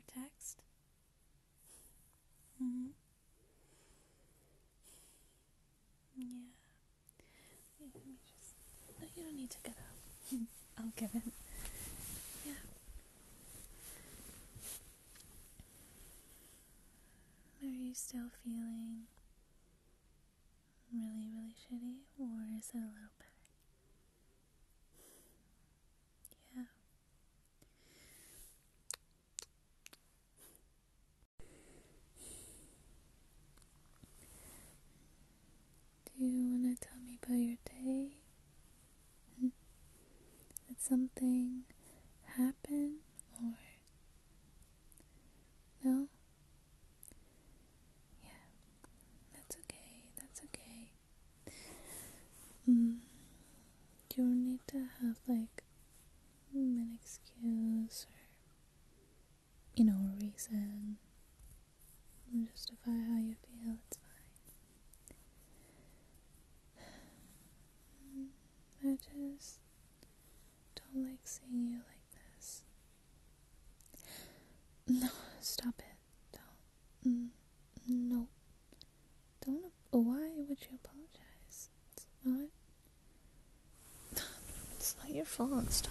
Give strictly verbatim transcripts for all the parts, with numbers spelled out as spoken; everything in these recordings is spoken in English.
text? Mm-hmm. Yeah. Wait, let me just... No, you don't need to get up. I'll give it. Yeah. Are you still feeling really, really shitty? Or is it a little better? Yeah. Do you want to tell me about your day? Did something happen? Or... No? Yeah. That's okay. That's okay. Mm. You don't need to have, like, an excuse or, you know, a reason. Justify how you feel. It's fine. I just don't like seeing you like this. No, stop it. Don't. Mm, no. Don't. Why would you apologize? It's not. It's not your fault. Stop.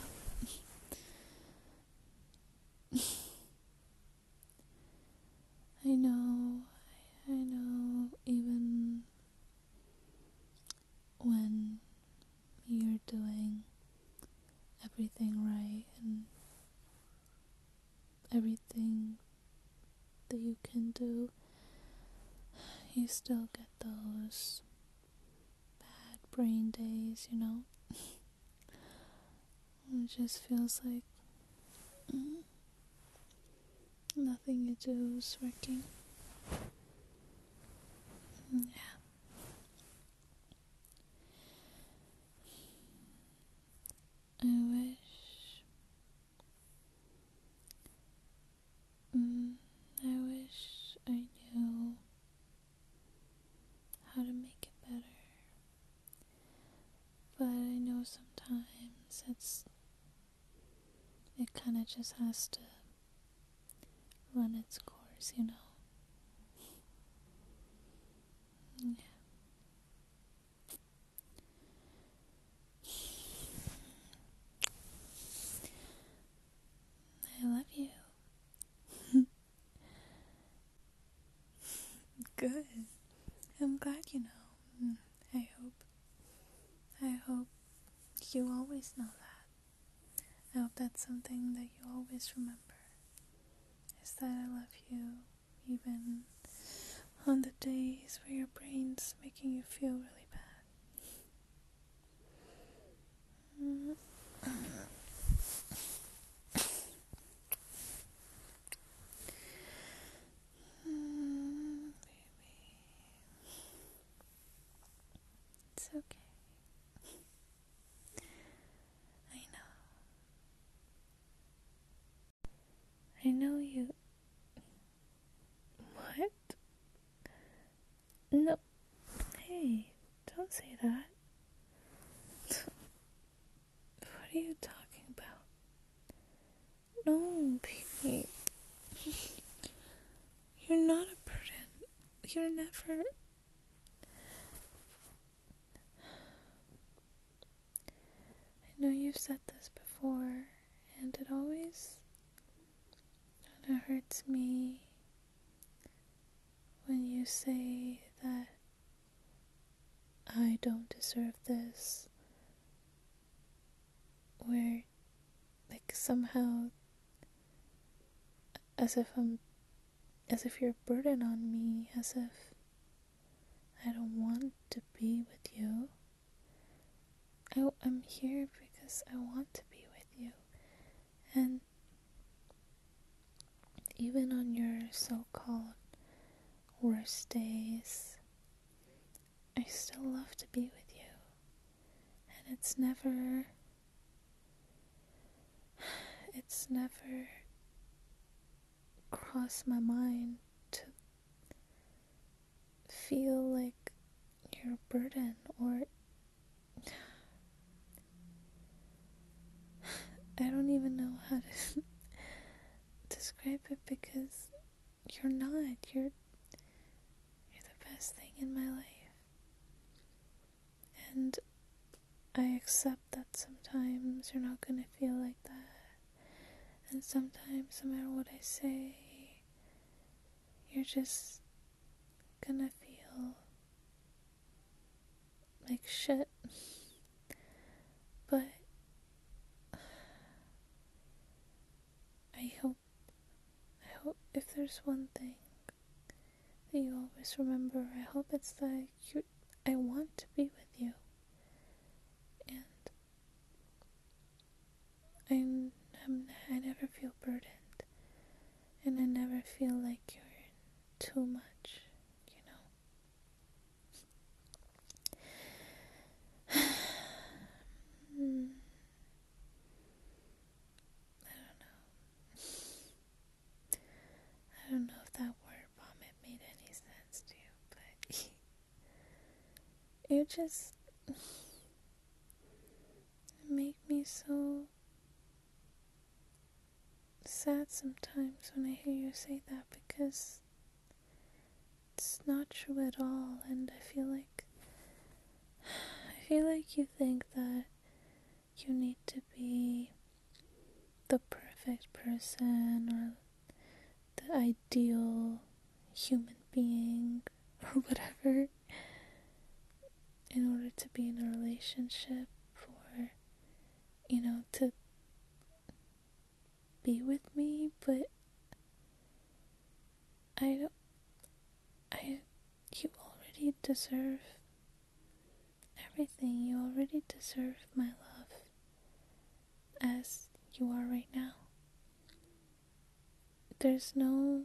I know. I, I know. Even when you're doing everything right and everything that you can do, you still get those bad brain days, you know? It just feels like mm, nothing you do is working. Yeah. I wish mm, I wish I knew how to make it better. But I know sometimes it's it kinda just has to run its course, you know? Yeah. I love you. Good. I'm glad you know. I hope. I hope you always know that. I hope that's something that you always remember. Is that I love you, even on the days where your brain's making you feel really bad. Mm-hmm. Mm, baby. It's okay. I know. I know you. What? No. Hey, don't say that. What are you talking about? No, baby. You're not a burden. You're never... I know you've said this before, and it always kind of hurts me when you say that I don't deserve this, where, like, somehow, as if I'm, as if you're a burden on me, as if I don't want to be with you. I, I'm here because I want to be with you, and even on your so-called worst days, I still love to be with you, and it's never, it's never crossed my mind to feel like you're a burden, or I don't even know how to describe it, because And I accept that sometimes you're not gonna feel like that. And sometimes, no matter what I say, you're just gonna feel like shit. But I hope, I hope if there's one thing that you always remember, I hope it's that you, I want to be with you. And I'm, I'm, I never feel burdened. And I never feel like you're too much, you know. mm, I don't know. I don't know if that word vomit made any sense to you, but you just make me so sad sometimes when I hear you say that, because it's not true at all. And I feel like I feel like you think that you need to be the perfect person or the ideal human being or whatever in order to be in a relationship, or, you know, to be with me. But I don't, I, you already deserve everything. You already deserve my love as you are right now. There's no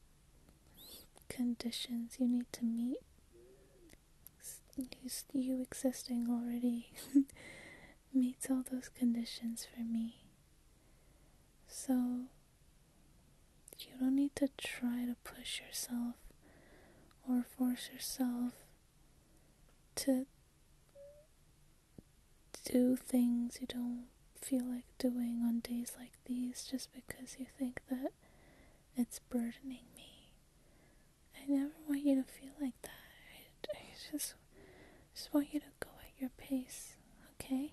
conditions you need to meet. You existing already meets all those conditions for me. So you don't need to try to push yourself or force yourself to do things you don't feel like doing on days like these just because you think that it's burdening me. I never want you to feel like that. I, I just, just want you to go at your pace, okay?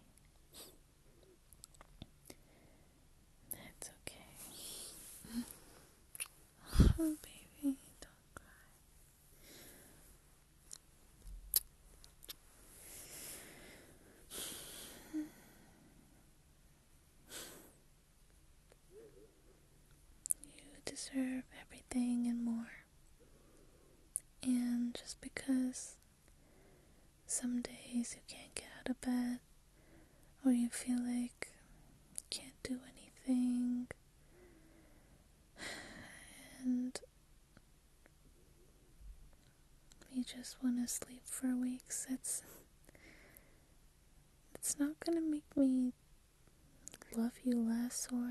It's okay. Oh, baby, don't cry. You deserve everything and more. And just because some days you can't get out of bed, or you feel like you can't do anything, and you just want to sleep for weeks, it's it's not gonna make me love you less, or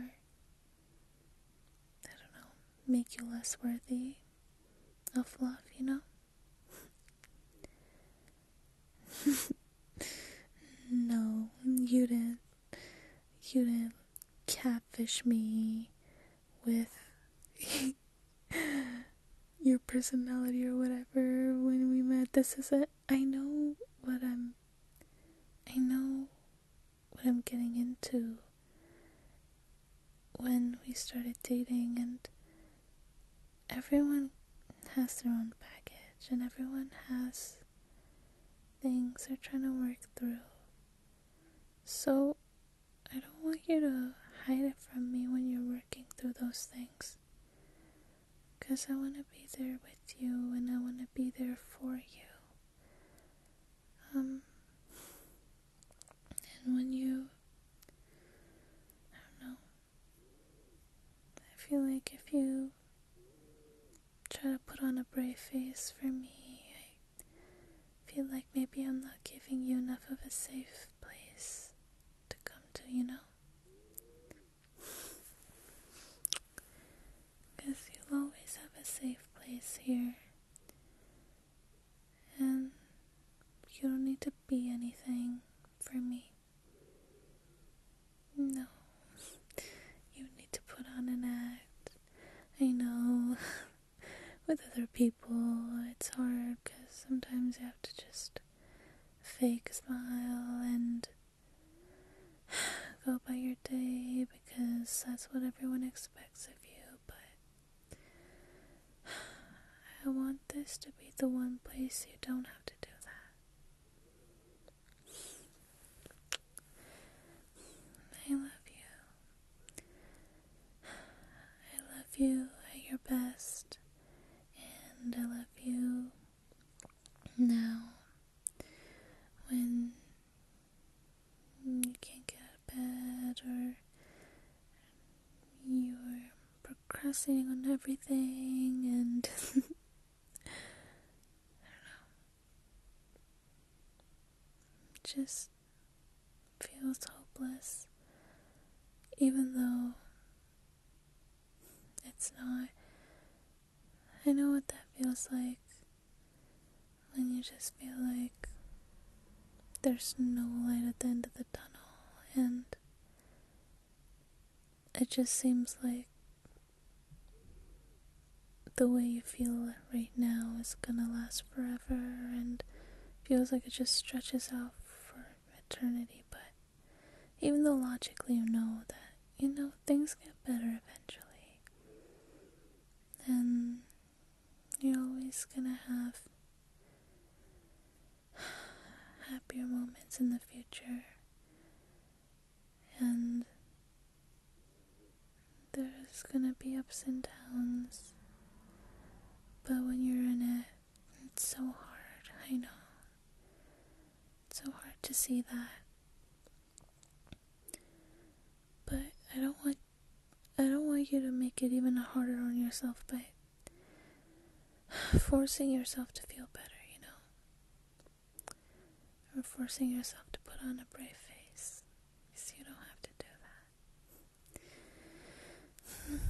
I don't know, make you less worthy of love, you know? No, you didn't you didn't catfish me with your personality or whatever when we met. This isn't, I know what I'm I know what I'm getting into when we started dating, and everyone has their own baggage and everyone has things they're trying to work through. So I don't want you to hide it from me when you're working through those things, because I want to be there with you and I want to be there for you. Um, and when you, I don't know, I feel like if you try to put on a brave face for me, I feel like maybe I'm not giving you enough of a safe place to come to, you know? Because you'll always have a safe place here, and you don't need to be anything for me. No, you need to put on an act. I know, with other people it's hard because sometimes you have to just fake smile and go about your day because that's what everyone expects of you, but I want this to be the one place you don't have to do that. I love you. I love you at your best, and I love you now when you can't get out of bed or you're procrastinating on everything and I don't know, it just feels hopeless, even though it's not. I know what that feels like when you just feel like there's no light at the end of the tunnel, and it just seems like the way you feel right now is gonna last forever and feels like it just stretches out for eternity. But even though logically you know that, you know, things get better eventually, and you're always gonna have happier moments in the future, and there's gonna be ups and downs, but when you're in it, it's so hard. I know, it's so hard to see that, but I don't want I don't want you to make it even harder on yourself by forcing yourself to feel better, you know, or forcing yourself to put on a brave face, because you don't have to do that.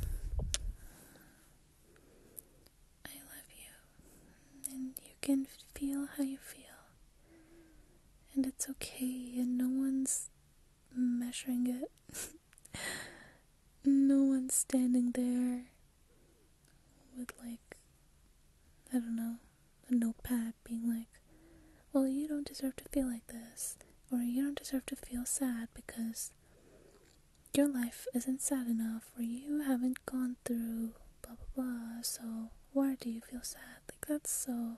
I love you, and you can feel how you feel, and it's okay, and no one's measuring it. No one's standing there with, like, I don't know, a notepad being like, well, you don't deserve to feel like this, or you don't deserve to feel sad because your life isn't sad enough, or you haven't gone through blah blah blah, so why do you feel sad? Like, that's so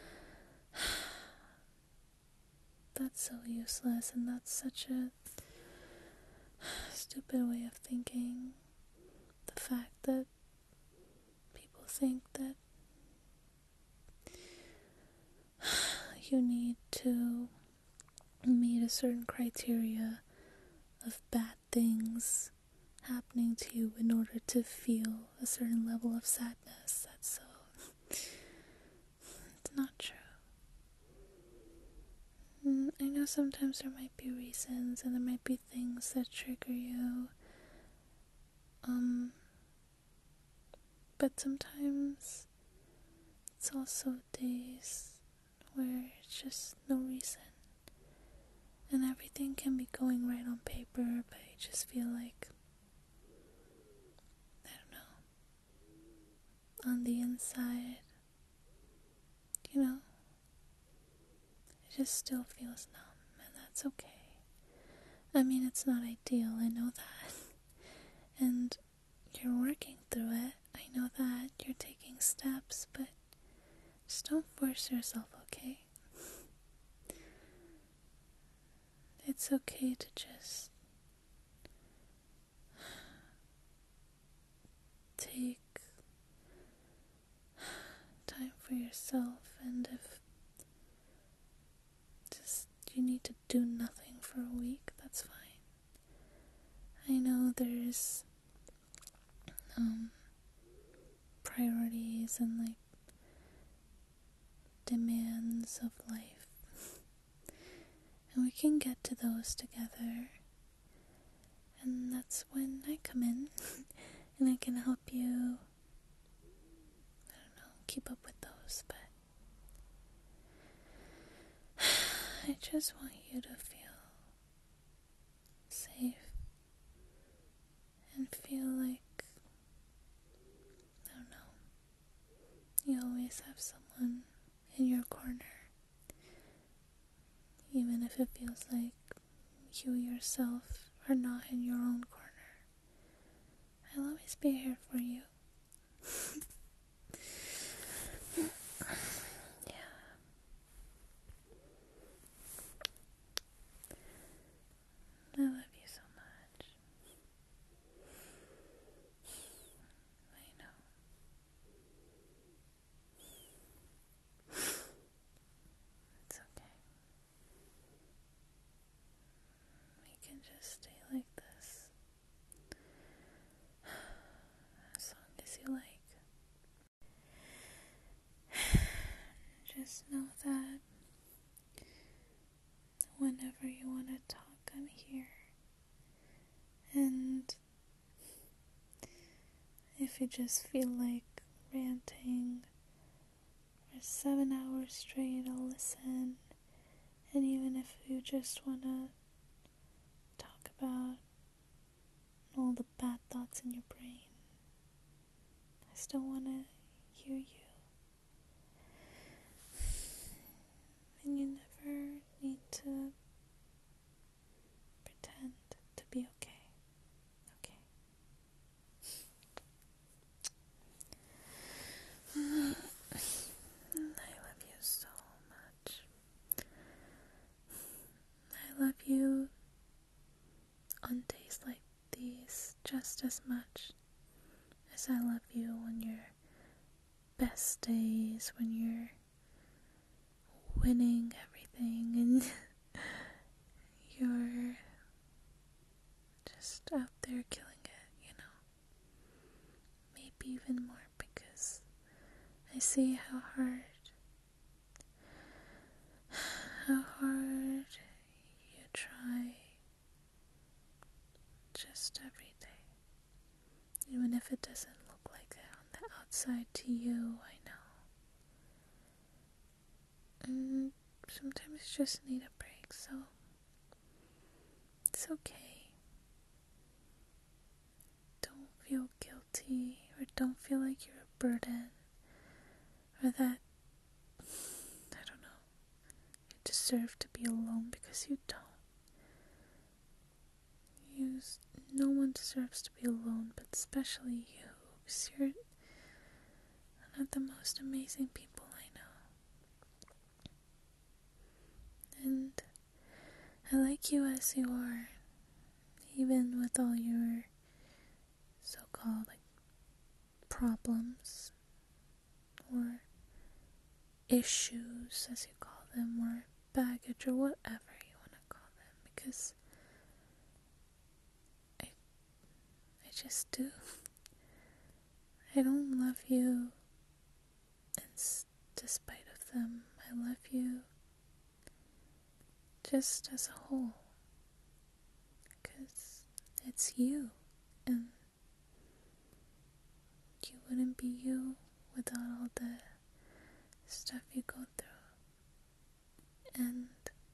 that's so useless, and that's such a stupid way of thinking. The fact that people think that you need to meet a certain criteria of bad things happening to you in order to feel a certain level of sadness. That's so... it's not true. I know sometimes there might be reasons and there might be things that trigger you, um, but sometimes it's also days where it's just no reason, and everything can be going right on paper, but you just feel like, I don't know, on the inside, you know, it just still feels numb, and that's okay. I mean, it's not ideal, I know that, and you're working through it, I know that, you're taking steps, but just don't force yourself, okay? It's okay to just take time for yourself, and if just you need to do nothing for a week, that's fine. I know there's um priorities and like demands of life, and we can get to those together, and that's when I come in and I can help you, I don't know, keep up with those. But I just want you to feel safe and feel like, I don't know, you always have someone in your corner, even feels like you yourself are not in your own corner, I'll always be here for you. Yeah. I love you so much. I know. It's okay. We can just stay like this as long as you like. Just know that whenever you want to talk, I'm here. And if you just feel like ranting for seven hours straight, I'll listen. And even if you just want to talk about all the bad thoughts in your brain, I still want to hear you. And you never need to pretend to be okay. Okay? I love you so much. I love you on days like these just as much as I love you on your best days, when you're winning everything and you're just out there killing it, you know. Maybe even more, because I see how hard how hard you try just every day. Even if it doesn't look like it on the outside to you, I know. And sometimes you just need a break, so it's okay. Don't feel guilty, or don't feel like you're a burden, or that, I don't know, you deserve to be alone, because you don't. You, no one deserves to be alone, but especially you, because you're one of the most amazing people I know. And I like you as you are, even with all your so-called like problems or issues, as you call them, or baggage, or whatever you want to call them, because I, I just do. I don't love you in despite of them. I love you just as a whole, because it's you, and you wouldn't be you without all the stuff you go through. And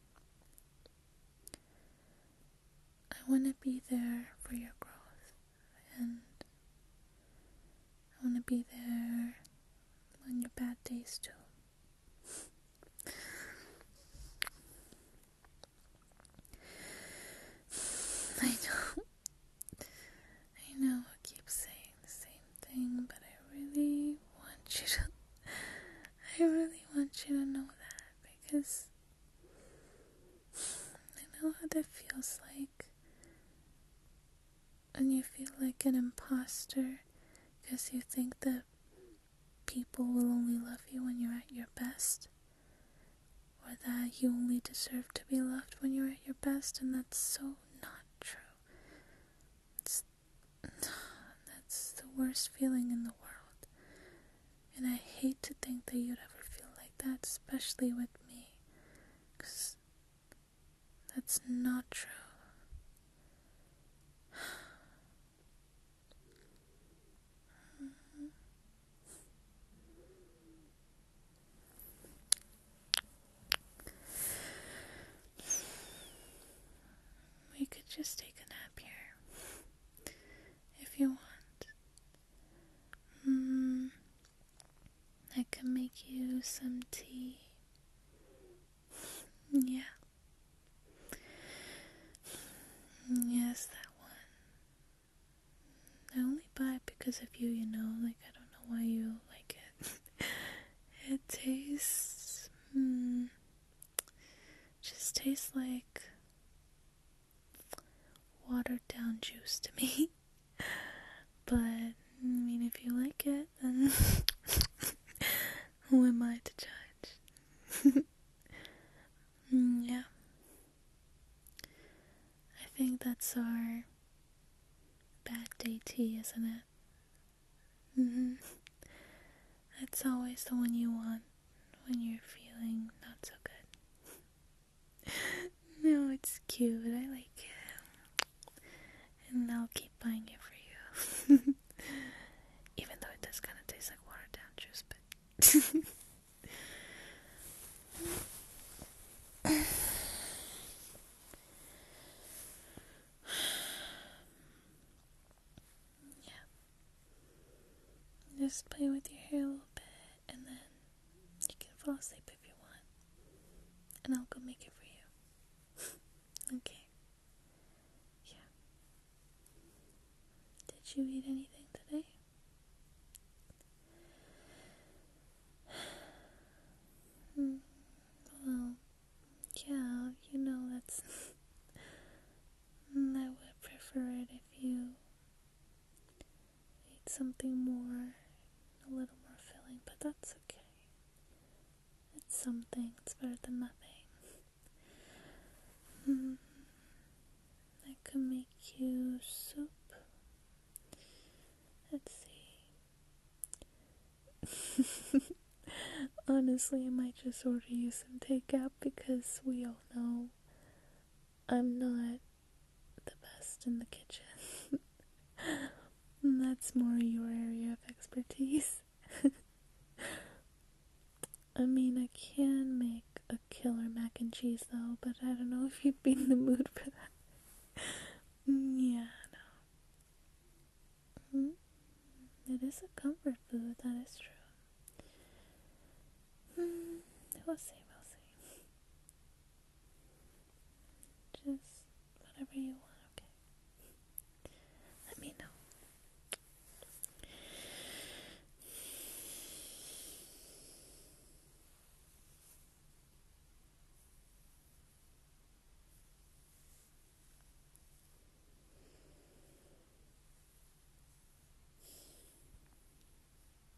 I want to be there for your growth, and I want to be there on your bad days too. I know, I know I keep saying the same thing, but I really want you to, I really want you to know that, because I know how that feels like, and you feel like an imposter, because you think that people will only love you when you're at your best, or that you only deserve to be loved when you're at your best, and that's so not true. It's, that's the worst feeling in the world, and I hate to think that you'd ever feel like that, especially with me, because that's not true. We could just take a nap here, if you want. Mm, I can make you some tea. Yeah. because of you, you know, like, I don't know why you like it. It tastes, hmm, just tastes like watered down juice to me. But, I mean, if you like it, then who am I to judge? mm, yeah. I think that's our bad day tea, isn't it? Mm-hmm. That's always the one you want when you're feeling not so good. No, it's cute. I like it. And I'll keep buying it for you. Even though it does kind of taste like watered down juice, but... yeah. Just play with your hair a little bit, and then you can fall asleep if you want. And I'll go make it for you. Okay. Yeah. Did you eat anything today? Mm, well, yeah, you know, that's... I would prefer it if you ate something more, a little more filling, but that's okay. It's something, it's better than nothing. Mm, I could make you soup. Let's see. Honestly, I might just order you some takeout because we all know I'm not the best in the kitchen. That's more your area of expertise. I mean, I can make a killer mac and cheese though, but I don't know if you'd be in the mood for that. Yeah, no. Mm-hmm. It is a comfort food, that is true. Hmm, we'll see, we'll see. Just